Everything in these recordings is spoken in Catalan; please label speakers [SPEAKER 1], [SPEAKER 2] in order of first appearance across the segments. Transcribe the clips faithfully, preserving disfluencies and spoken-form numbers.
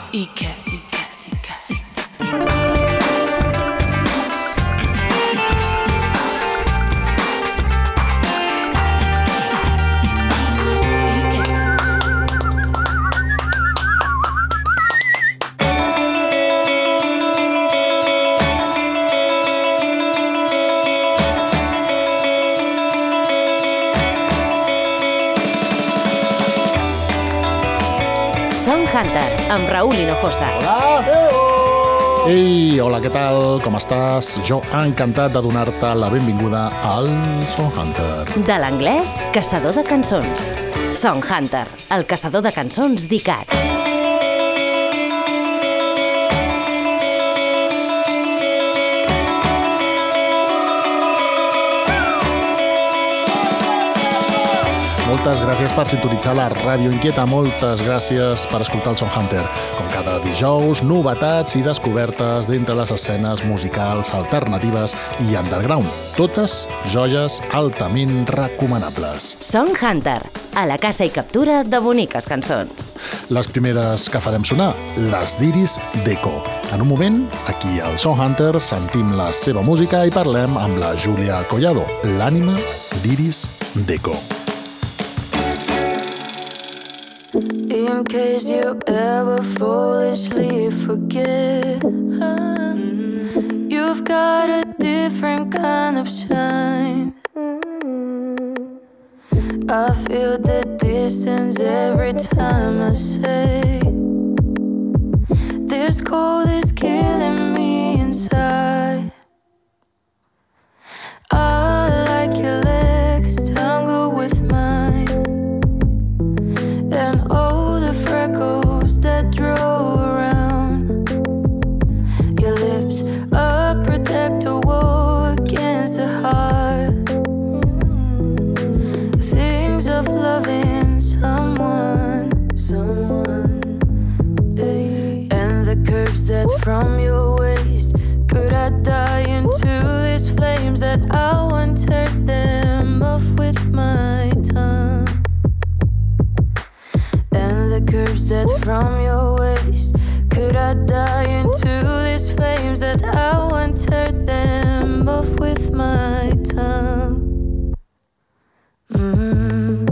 [SPEAKER 1] E-Cat, E-Cat, E-Cat.
[SPEAKER 2] Song Hunter, amb Raúl Hinojosa.
[SPEAKER 3] Hola! Ei, hola, què tal? Com estàs? Jo encantat de donar-te la benvinguda al Song Hunter.
[SPEAKER 2] De l'anglès, caçador de cançons. Song Hunter, el caçador de cançons d'I C A T.
[SPEAKER 3] Moltes gràcies per sintonitzar la Ràdio Inquieta, moltes gràcies per escoltar el Song Hunter. Com cada dijous, novetats i descobertes d'entre les escenes musicals alternatives i underground. Totes joies altament recomanables.
[SPEAKER 2] Song Hunter, a la caça i captura de boniques cançons.
[SPEAKER 3] Les primeres que farem sonar, les d'Iris Deco. En un moment, aquí al Song Hunter, sentim la seva música i parlem amb la Júlia Collado, l'ànima d'Iris Deco.
[SPEAKER 4] In case you ever foolishly forget, you've got a different kind of shine. I feel the distance every time I say this cold is killing me inside. I like your legs tangled with mine, and all the freckles that draw around your lips. A protector wall against the heart. Things of loving someone, someone, eh. And the curves that from your waist. Could I die into these flames that I want to turn them off with my tongue? The curves that from your waist. Could I die into these flames that I want to turn them off with my tongue? Mm.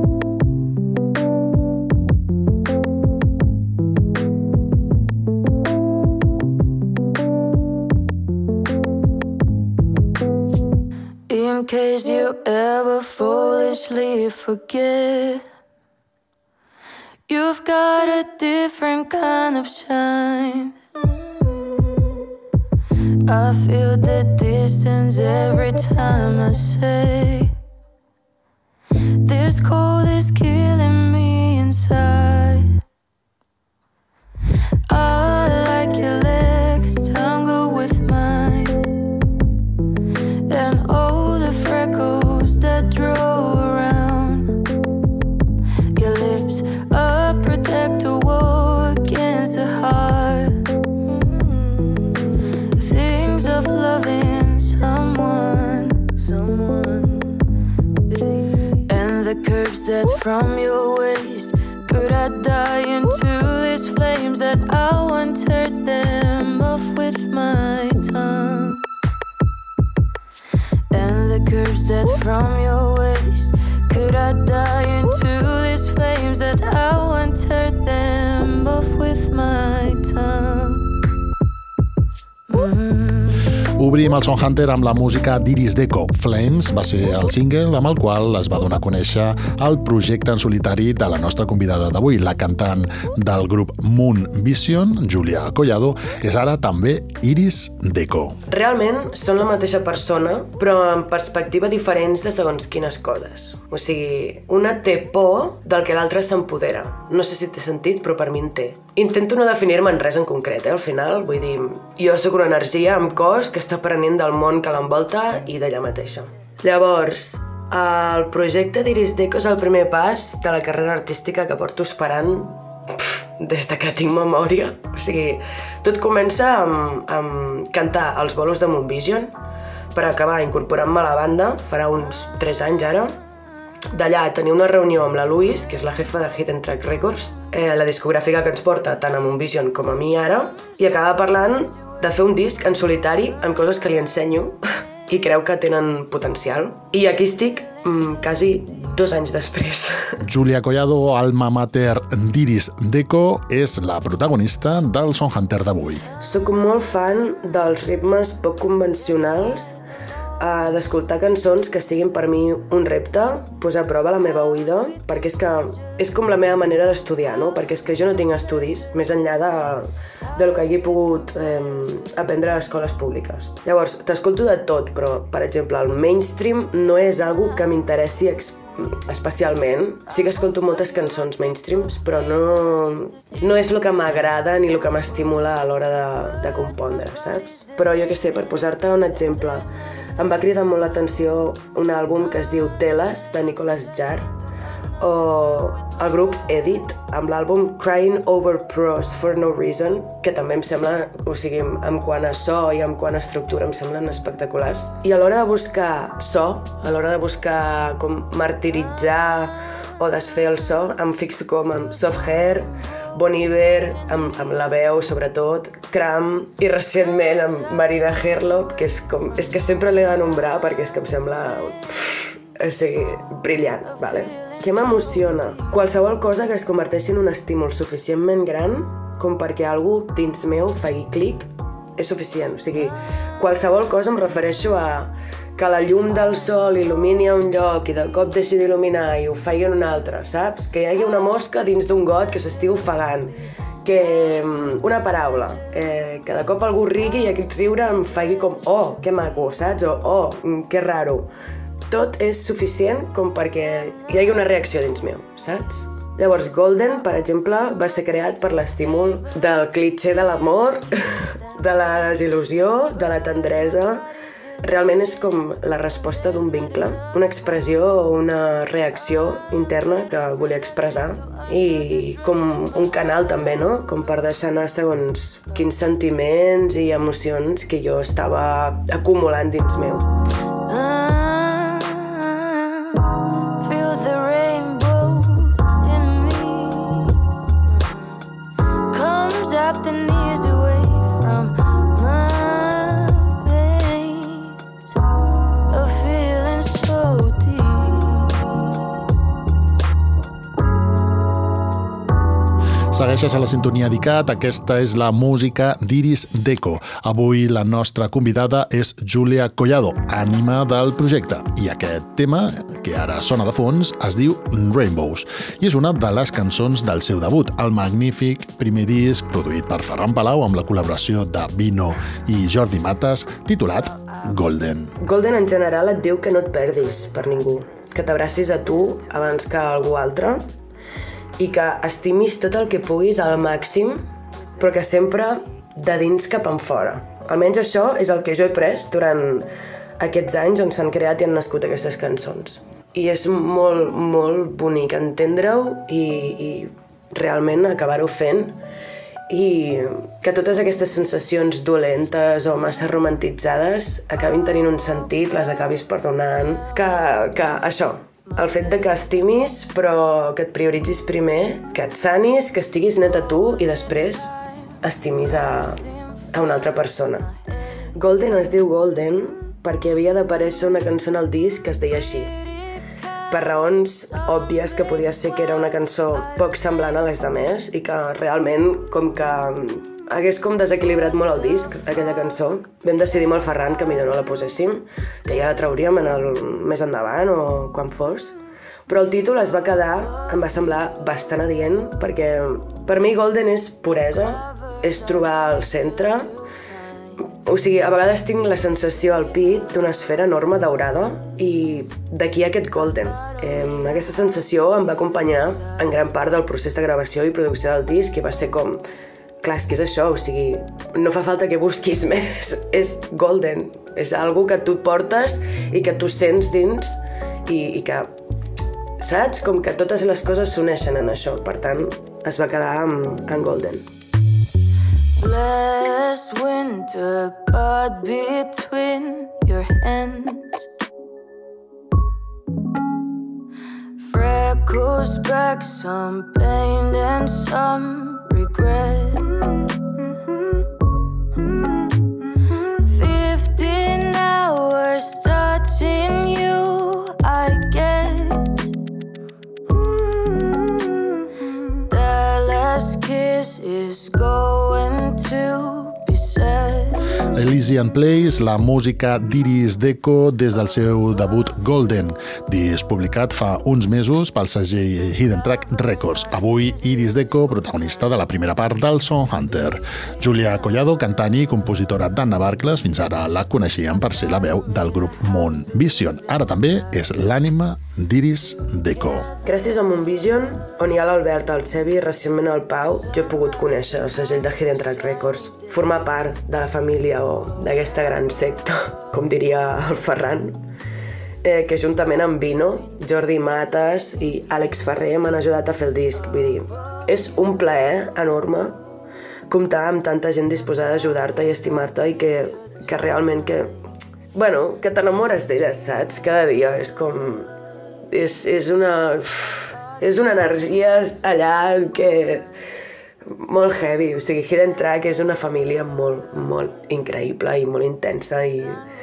[SPEAKER 4] In case you ever foolishly forget, you've got a different kind of shine. I feel the distance every time I say this cold is killing me inside. I like your legs tangled with mine, and all the freckles that draw around your lips. A protector wall against the heart. Things of loving someone, someone, and the curves that from your waist. Could I die into these flames that I want to turn them off with my tongue? And the curves that from your waist. Could I die into these flames that I want to turn them off with my tongue? Mm-hmm.
[SPEAKER 3] Obrim el Song Hunter amb la música d'Iris Deco. Flames va ser el single amb el qual es va donar a conèixer el projecte en solitari de la nostra convidada d'avui, la cantant del grup Moon Vision, Júlia Collado, és ara també Iris Deco.
[SPEAKER 5] Realment són la mateixa persona, però amb perspectiva diferents de segons quines coses. O sigui, una té por del que l'altra s'empodera. No sé si té sentit, però per mi en té. Intento no definir-me en res en concret, eh, al final. Vull dir, jo sóc una energia amb cos que està aprenent del món que l'envolta i d'ella mateixa. Llavors, el projecte d'Iris Deco és el primer pas de la carrera artística que porto esperant pff, des de que tinc memòria. O sigui, tot comença amb, amb cantar els bolos de Moon Vision per acabar incorporant-me a la banda, farà uns tres anys ara, d'allà tenia una reunió amb la Louise, que és la jefa de Hidden Track Records, eh, la discogràfica que ens porta tant a Moonvision com a mi ara, i acaba parlant de fer un disc en solitari amb coses que li ensenyo i creu que tenen potencial. I aquí estic mm, quasi dos anys després.
[SPEAKER 3] Julia Collado, alma mater d'Iris Deco, és la protagonista del Song Hunter d'avui.
[SPEAKER 5] Soc molt fan dels ritmes poc convencionals, Uh, d'escoltar cançons que siguin per mi un repte, posar a prova la meva oïda, perquè és que és com la meva manera d'estudiar, no? Perquè és que jo no tinc estudis, més enllà de, de lo que hagi pogut eh, aprendre a escoles públiques. Llavors, t'escolto de tot, però, per exemple, el mainstream no és algo que m'interessi especialment. Sí que escolto moltes cançons mainstreams, però no, no és el que m'agrada ni el que m'estimula a l'hora de, de compondre, saps? Però jo què sé, per posar-te un exemple, em va cridar molt l'atenció un àlbum que es diu Teles, de Nicolas Jarre, o el grup Edit, amb l'àlbum Crying Over Prose for No Reason, que també em sembla, o sigui, en quant a so i en quant a estructura, em semblen espectaculars. I a l'hora de buscar so, a l'hora de buscar com martiritzar o desfer el so, em fixo com amb Soft Hair, Bon Iver, amb, amb la veu, sobretot, Cram, i recentment amb Marina Herlop, que és, com, és que sempre l'he de nombrar perquè és que em sembla o sigui, brillant, vale? Què m'emociona? Qualsevol cosa que es converteixi en un estímul suficientment gran com perquè algú dins meu faci clic és suficient. O sigui, qualsevol cosa em refereixo a que la llum del sol il·lumini a un lloc i de cop deixi d'il·luminar i ho faci en un altre, saps? Que hi hagi una mosca dins d'un got que s'estigui ofegant, que una paraula, eh, que de cop algú rigui i aquest riure em faci com oh, que maco, saps? O oh, que raro. Tot és suficient com perquè hi hagi una reacció dins meu, saps? Llavors, Golden, per exemple, va ser creat per l'estímul del clitxé de l'amor, de la desil·lusió, de la tendresa. Realment és com la resposta d'un vincle, una expressió o una reacció interna que volia expressar i com un canal també, no? Com per deixar anar segons quins sentiments i emocions que jo estava acumulant dins meu.
[SPEAKER 3] Segueixes a la sintonia d'ICAT, aquesta és la música d'Iris Deco. Avui la nostra convidada és Julia Collado, ànima del projecte. I aquest tema, que ara sona de fons, es diu Rainbows. I és una de les cançons del seu debut, el magnífic primer disc produït per Ferran Palau amb la col·laboració de Vino i Jordi Matas, titulat Golden.
[SPEAKER 5] Golden en general et diu que no et perdis per ningú, que t'abracis a tu abans que a algú altre, i que estimis tot el que puguis al màxim, però que sempre de dins cap enfora. Almenys això és el que jo he pres durant aquests anys on s'han creat i han nascut aquestes cançons. I és molt, molt bonic entendre-ho i, i realment acabar-ho fent i que totes aquestes sensacions dolentes o massa romantitzades acabin tenint un sentit, les acabis perdonant, que, que això, el fet de que estimis, però que et prioritzis primer, que et sanis, que estiguis net a tu i després estimis a, a una altra persona. Golden es diu Golden perquè havia d'aparèixer una cançó en el disc que es deia així. Per raons òbvies que podia ser que era una cançó poc semblant a les demés i que realment com que hagués com desequilibrat molt el disc, aquella cançó. Vam decidir amb el Ferran que millor no la poséssim, que ja la trauríem en el, més endavant o quan fos. Però el títol es va quedar, em va semblar bastant adient, perquè per mi Golden és puresa, és trobar el centre. O sigui, a vegades tinc la sensació al pit d'una esfera enorme daurada i d'aquí aquest Golden. Eh, aquesta sensació em va acompanyar en gran part del procés de gravació i producció del disc i va ser com... Clar, és que és això, o sigui, no fa falta que busquis més, és Golden, és algo que tu portes i que tu sents dins i, i que, saps? Com que totes les coses s'uneixen en això, per tant, es va quedar amb, amb Golden.
[SPEAKER 4] Last winter got between your hands. echoes back some pain and some regret. Fifteen hours touching you, I guess. That last kiss is going to be said.
[SPEAKER 3] Elysian Place, la música d'Iris Deco des del seu debut Golden, disc publicat fa uns mesos pel segell Hidden Track Records. Avui, Iris Deco, protagonista de la primera part del Song Hunter. Julia Collado, cantant i compositora d'Anna Barcles, fins ara la coneixien per ser la veu del grup Moon Vision. Ara també és l'ànima d'Iris Deco.
[SPEAKER 5] Gràcies a Moon Vision, on hi ha l'Albert, el Xevi i recentment el Pau, jo he pogut conèixer el segell de Hidden Track Records, formar part de la família o d'aquesta gran secta, com diria el Ferran, eh, que juntament amb Vino, Jordi Matas i Àlex Ferrer m'han ajudat a fer el disc. Vull dir, és un plaer enorme comptar amb tanta gent disposada a ajudar-te i estimar-te i que, que realment que, bueno, que t'enamores d'elles, saps? Cada dia és com... És, és una... És una energia allà que... molt heavy, o sigui, Hidden Track és una família molt, molt increïble i molt intensa i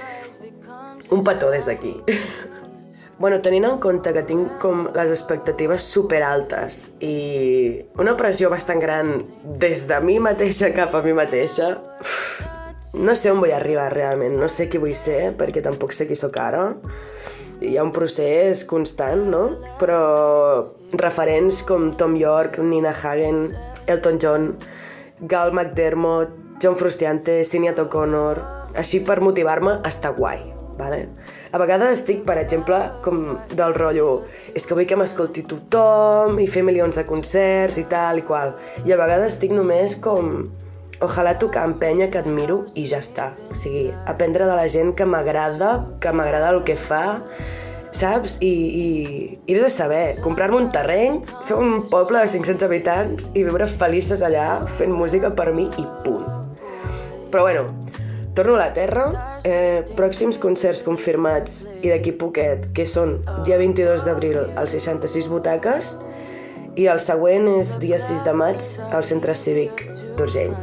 [SPEAKER 5] un petó des d'aquí. Bueno, tenint en compte que tinc com les expectatives superaltes i una pressió bastant gran des de mi mateixa cap a mi mateixa, no sé on vull arribar realment, no sé qui vull ser perquè tampoc sé qui sóc ara. Hi ha un procés constant, no? Però referents com Tom York, Nina Hagen, Elton John, Gal McDermott, John Frusciante, Sinéad O'Connor, així per motivar-me a estar guai, vale? A vegades estic, per exemple, com del rotllo, és que vull que m'escolti tothom i fer milions de concerts i tal i qual. I a vegades estic només com... Ojalà tocar amb penya que admiro i ja està. O sigui, aprendre de la gent que m'agrada, que m'agrada el que fa, saps? I, i, i vés a saber, comprar-me un terreny, fer un poble de cinc-cents habitants i viure felices allà fent música per mi i punt. Però bueno, torno a la terra. Eh, pròxims concerts confirmats i d'aquí poquet, que són dia vint-i-dos d'abril als seixanta-sis butaques i el següent és dia sis de maig al Centre Cívic d'Urgell.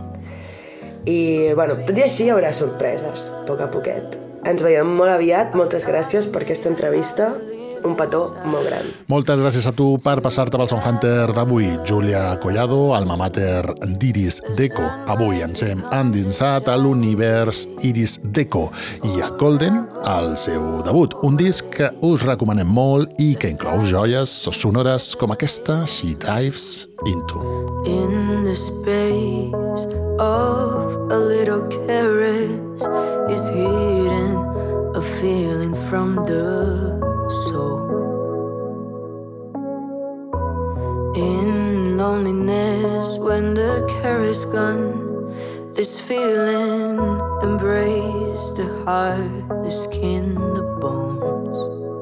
[SPEAKER 5] I, bueno, tot i així hi haurà sorpreses, a poc a poquet. Ens veiem molt aviat, moltes gràcies per aquesta entrevista, un petó molt gran.
[SPEAKER 3] Moltes gràcies a tu per passar-te pel Song Hunter d'avui. Julia Collado, alma mater d'Iris Deco. Avui ens hem endinsat a l'univers Iris Deco i a Golden, el seu debut. Un disc que us recomanem molt i que inclou joies sonores com aquesta, She Dives Into.
[SPEAKER 4] In the space of a little caress is hidden a feeling from the soul. In loneliness when the caress gone, this feeling embrace the heart, the skin, the bones.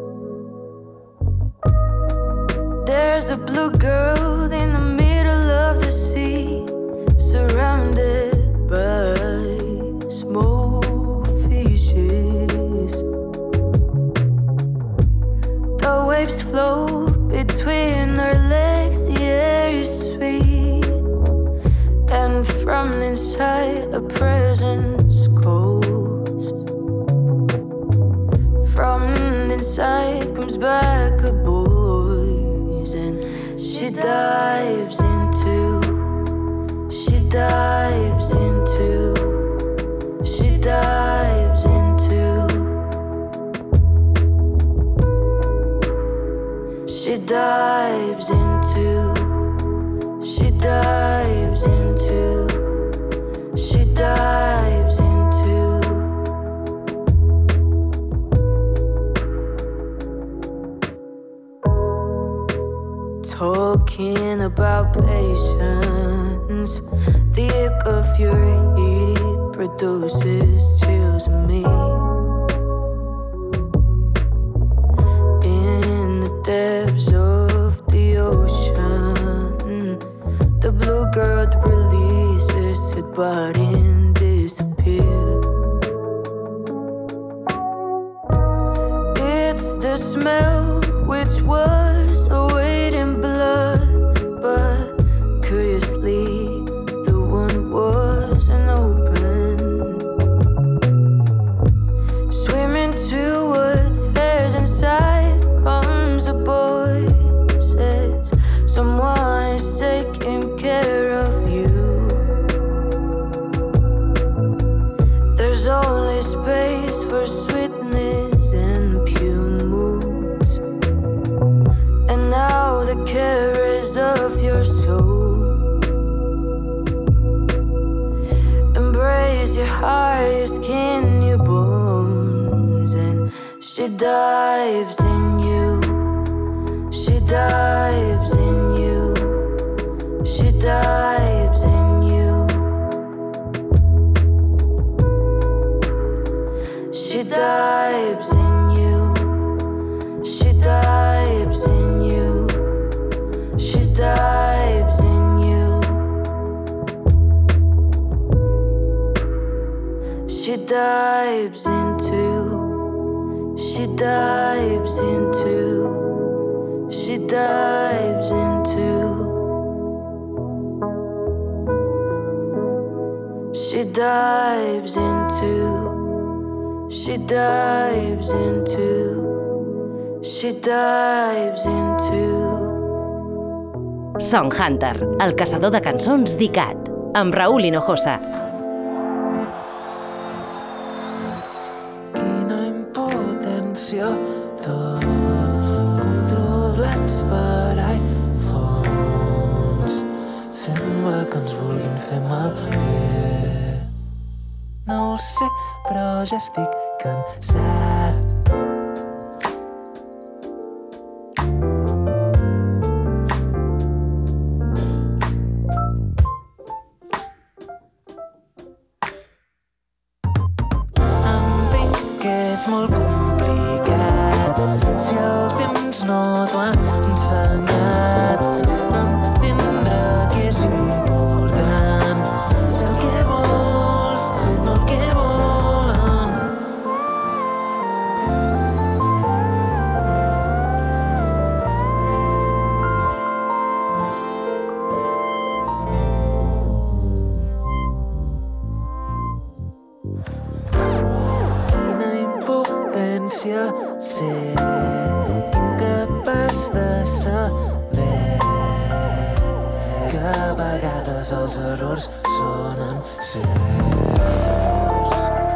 [SPEAKER 4] There's a blue girl in the middle of the sea, surrounded by small fishes. The waves flow between her legs, the air is sweet, and from inside a presence calls. From inside comes back a voice, and she dives into, she dives into, she dives into, she dives into, she dives into, she dives into. Talking about patience, the ache of your heat produces chills in me. In the depths of the ocean, the blue girl releases her body and disappears. It's the smell which was away highest in your bones, and she dives in you. She dives in you. She dives in you. She dives in you. She dives in you. She dives in you. She dives into. She dives into. She dives into. She dives into. She dives into. She dives into.
[SPEAKER 2] Song Hunter, el caçador de cançons d'I C A T, amb Raúl Hinojosa.
[SPEAKER 1] Quina impotència, tot controlats per iPhones. Sembla que ens vulguin fer malbé. No ho sé, però ja estic cansat. És molt complicat si el temps no t'ho ha ensenyat. Entendre que és important ser el que vols, no el que volen. Ser incapaç de saber que a vegades els errors sonen certs.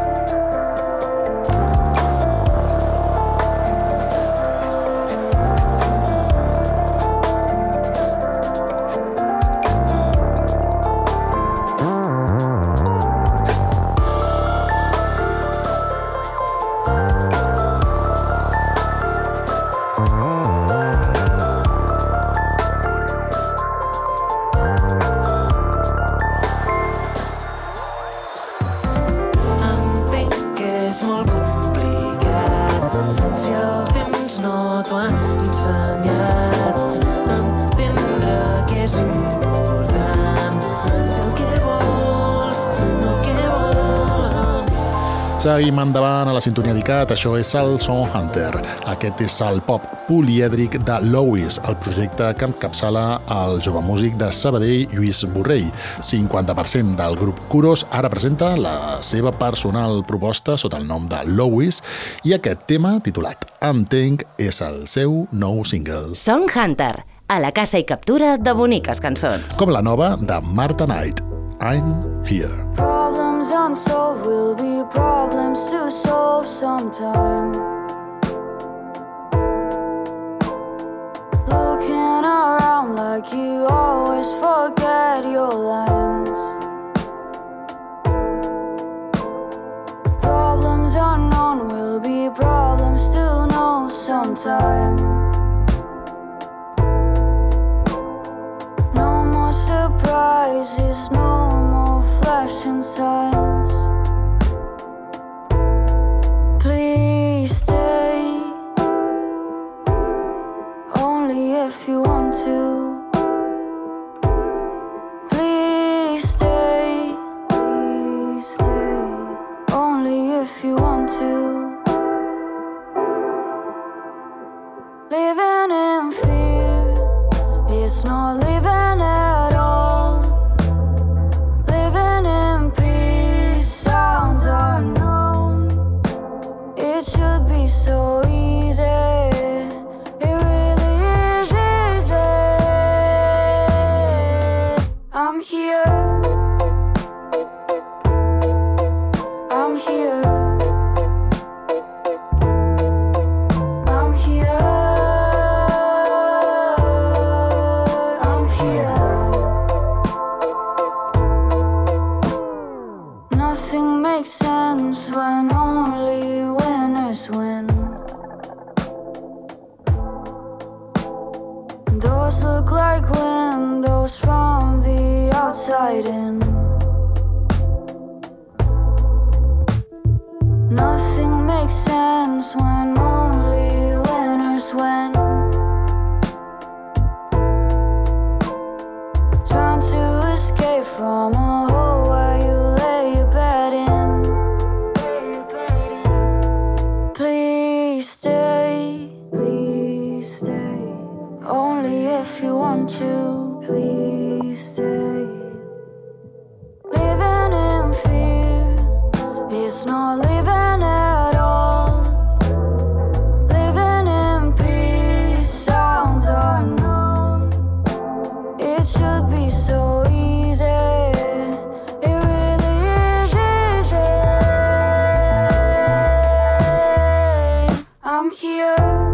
[SPEAKER 3] Seguim endavant a la sintonia d'I C A T, això és el Song Hunter. Aquest és el pop polièdric de Louis, el projecte que encapçala el jove músic de Sabadell, Lluís Borrell. cinquanta per cent del grup Kuros ara presenta la seva personal proposta sota el nom de Louis i aquest tema, titulat Entenc, és el seu nou single.
[SPEAKER 2] Song Hunter, a la caça i captura de boniques cançons.
[SPEAKER 3] Com la nova de Marta Knight, I'm Here.
[SPEAKER 4] Problems unsolved will be problems to solve sometime. Looking around like you always forget your lines. Problems unknown will be problems to know sometime. No more surprises, no more flashing signs. Please stay, only if you want to. Please stay, please stay, only if you want to. Living in fear, it's not living at all. Living in peace sounds unknown. It should be so easy. It really is easy. I'm here. I'm here. I'm here. I'm here. like windows from the outside in. Nothing makes sense when only winners win. Trying to escape from a hole where you lay your bed in. Please stay, please stay. Only if you want to, please stay. Living in fear is not living at all. Living in peace sounds unknown. It should be so easy. It really is easy. I'm here.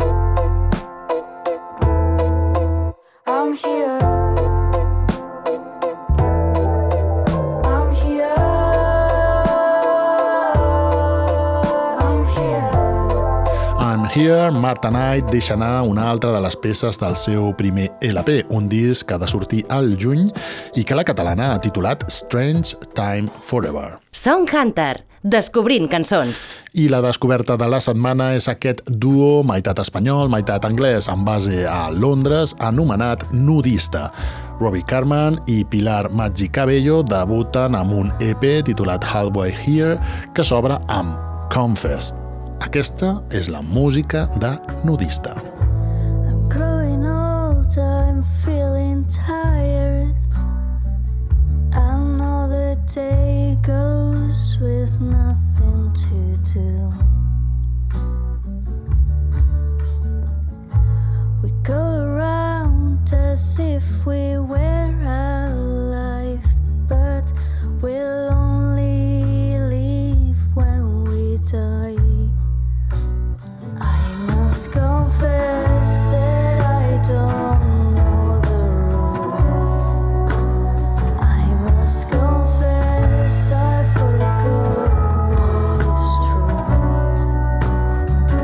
[SPEAKER 4] I'm here. I'm here. I'm here.
[SPEAKER 3] I'm Here, Marta Knight deixa anar una altra de les peces del seu primer L P, un disc que ha de sortir al juny i que la catalana ha titulat Strange Time Forever.
[SPEAKER 2] Song Hunter, descobrint cançons.
[SPEAKER 3] I la descoberta de la setmana és aquest duo, meitat espanyol, meitat anglès, amb base a Londres, anomenat Nudista. Robbie Carman i Pilar Maggi Cabello debuten amb un E P titulat Halfway Here, que s'obre amb Confessed. Aquesta és la música de Nudista.
[SPEAKER 4] I'm growing old, I'm feeling tired. Another day goes with nothing to do. We go around as if we were alive, but we'll only leave when we die. I must confess that I don't know the rules. I must confess I forgot what was true.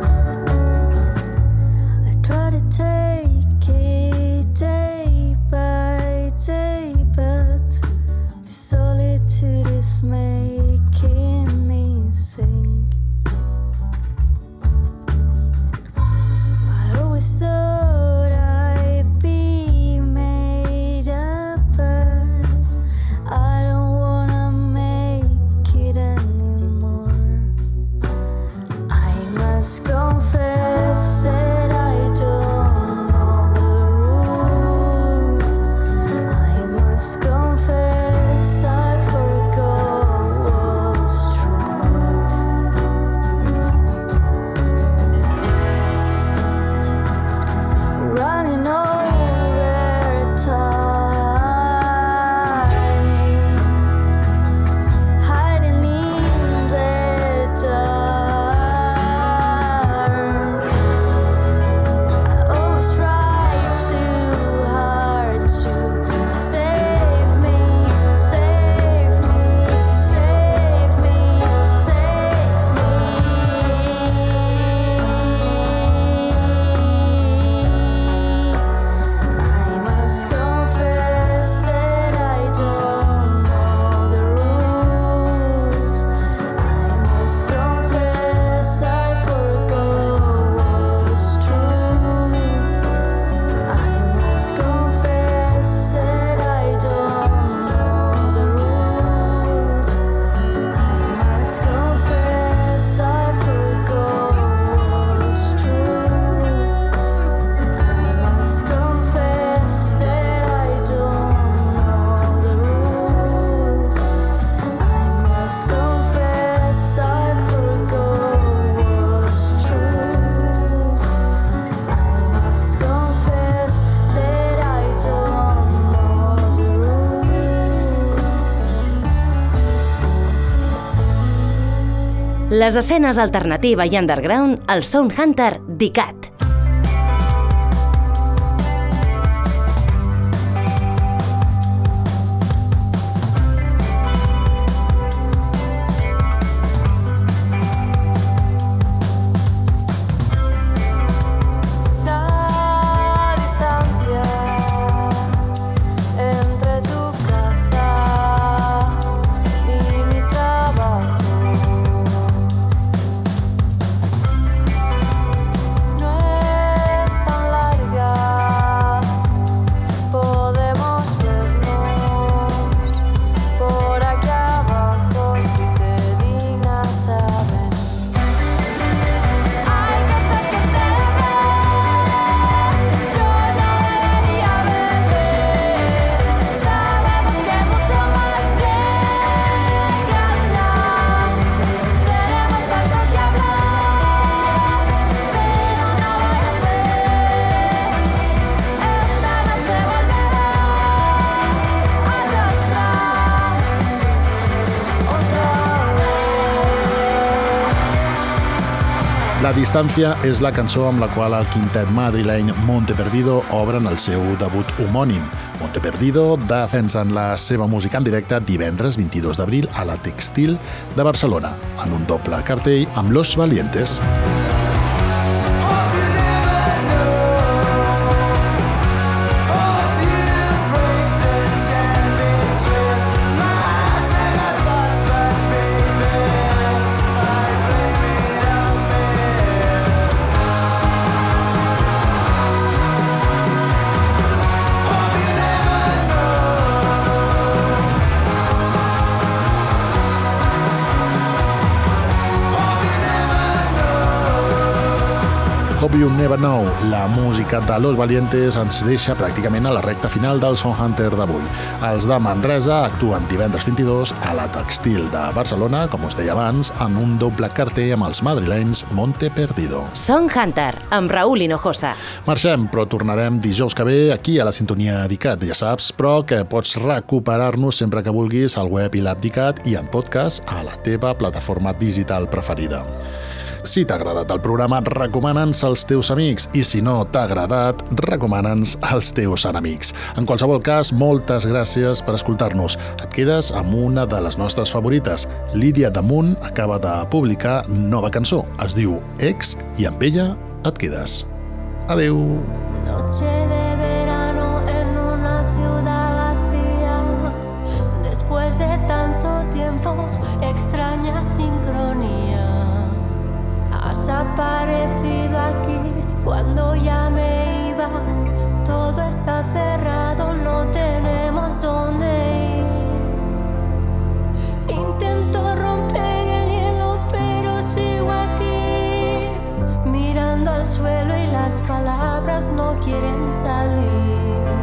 [SPEAKER 4] I try to take it day by day, but solitude is making me sink. I always thought I'd be made up, but I don't wanna make it anymore. I must confess that I don't know the rules. I must confess I forgot what's true. Running over time, hiding in the dark. I always try too hard to save me, save me, save me, save me. I must confess that I don't know the rules. I must confess I forgot what's true. I must confess that I don't know the rules. I must confess I forgot what's true. I must confess that I don't know the rules. I must confess I forgot what's true. I must confess that I don't know the rules.
[SPEAKER 2] Les escenes alternativa i underground al Sound Hunter d'ICAT.
[SPEAKER 4] La distancia
[SPEAKER 3] La distància és la cançó amb la qual el quintet madrileny Monte Perdido obren el seu debut homònim. Monte Perdido defensen la seva música en directe divendres vint-i-dos d'abril a la Textil de Barcelona, en un doble cartell amb Los Valientes. Hope You Never Know, la música de Los Valientes ens deixa pràcticament a la recta final del Song Hunter d'avui. Els de Manresa actuen divendres vint-i-dos a la Textil de Barcelona, com us deia abans, en un doble cartell amb els madrilenys Monte Perdido.
[SPEAKER 2] Song Hunter, amb Raúl Hinojosa.
[SPEAKER 3] Marxem, però tornarem dijous que ve aquí a la sintonia d'ICAT, ja saps, però que pots recuperar-nos sempre que vulguis al web i l'app d'ICAT i en podcast a la teva plataforma digital preferida. Si t'ha agradat el programa, recomana'ns als teus amics i si no t'ha agradat, recomana'ns als teus enemics. En qualsevol cas, moltes gràcies per escoltar-nos. Et quedes amb una de les nostres favorites. Lídia Damunt acaba de publicar nova cançó. Es diu Ex i amb ella et quedes. Adeu!
[SPEAKER 4] Noche de verano en una ciudad vacía. Después de tanto tiempo, extraña sincronía. Has aparecido aquí cuando ya me iba. Todo está cerrado, no tenemos dónde ir. Intento romper el hielo, pero sigo aquí, mirando al suelo y las palabras no quieren salir.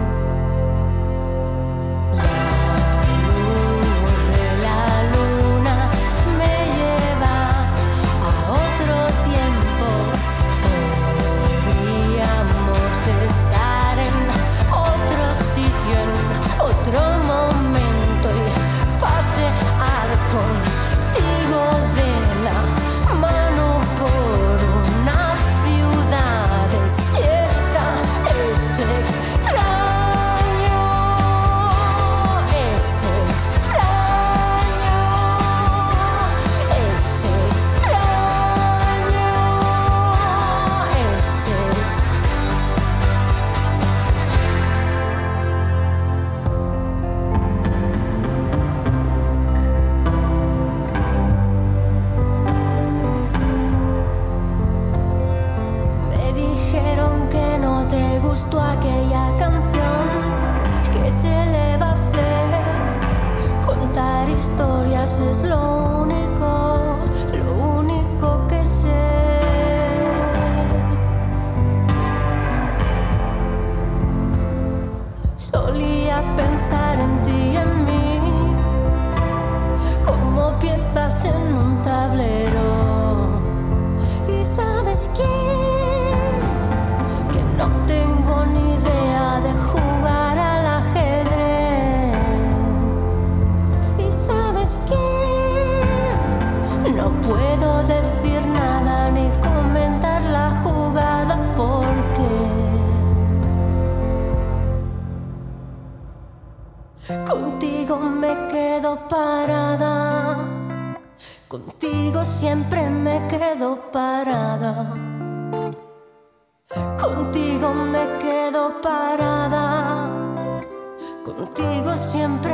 [SPEAKER 4] Contigo de la mano por una ciudad desierta. Es extraño, es extraño, es extraño, es extraño. Aquella canción, que se le va a hacer. Contar historias es lo único, lo único que sé. Solía pensar en ti y en mí como piezas en un tablero. ¿Y sabes qué? No tengo ni idea de jugar al ajedrez. ¿Y sabes qué? No puedo decir nada ni comentar la jugada porque contigo me quedo parada. Contigo siempre me quedo parada. Contigo me quedo parada, contigo siempre